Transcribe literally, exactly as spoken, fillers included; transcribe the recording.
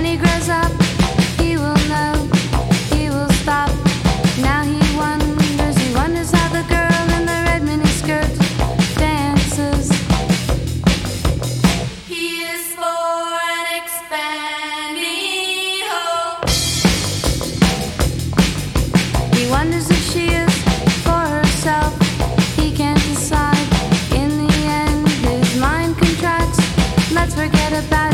he grows up, he will know, he will stop. Now he wonders, he wonders how the girl in the red miniskirt dances. He is for an expanding hope. He wonders if she is for herself. He can't decide. In the end, his mind contracts. Let's forget about